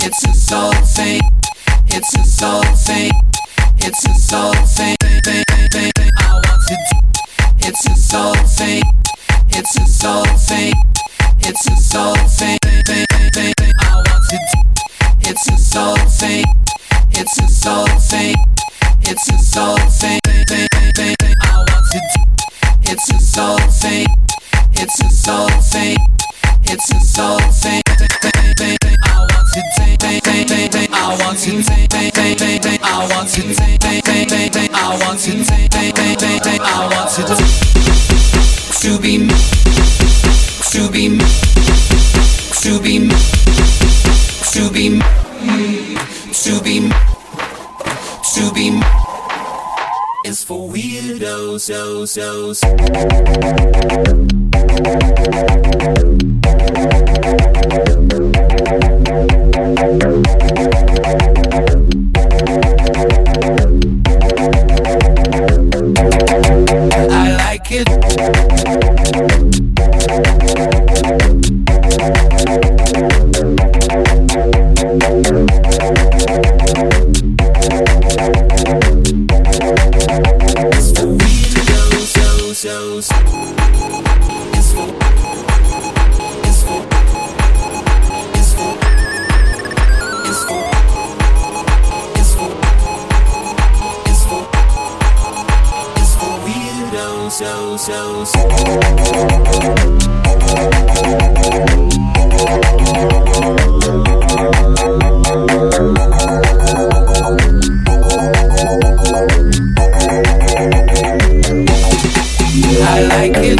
It's a soul thing. It's a soul thing. It's a soul thing. I want to do. It's a soul thing. It's a soul thing. It's a soul thing. I want to do. It's a soul thing. It's a soul thing. It's a soul thing. I want to do. It's a soul thing. It's a soul thing. It's a soul thing. I want to take. I want to take. I want to take. I want to take. I want to be me. To be me. To be me. To be me. To be me. To be me. It's for weirdos. I like it. It's for weirdos. I like it.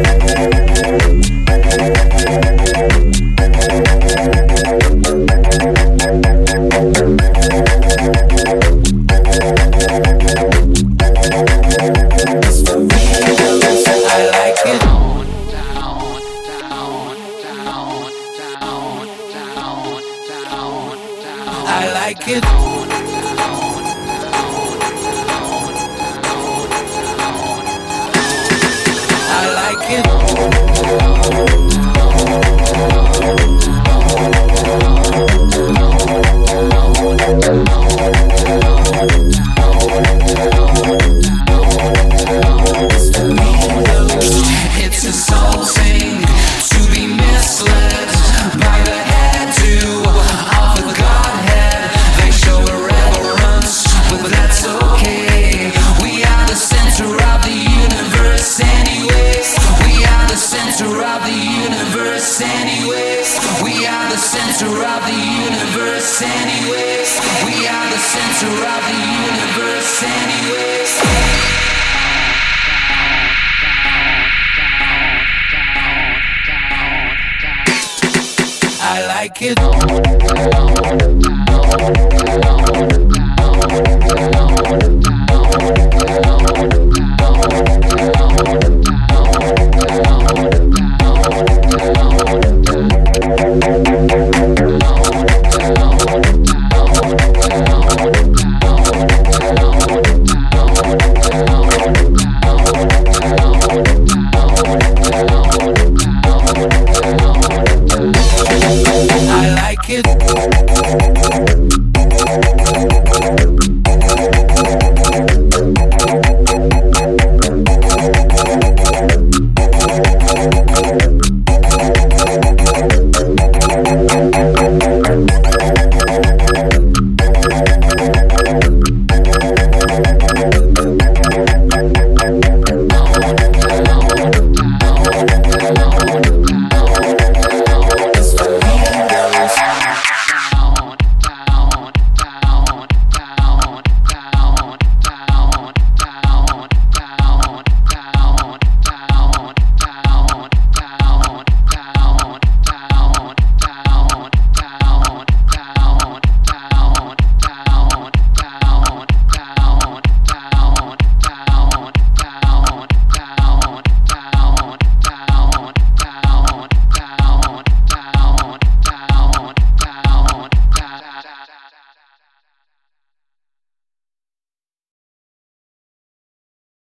I like it. I like it. It's a soul thing to be misled by the hairdo of the Godhead. They show a reverence, but that's okay. We are the center of the universe anyways. We are the center of the universe anyways. We are the center of the universe anyways. We are the center of the universe anyways. I like it.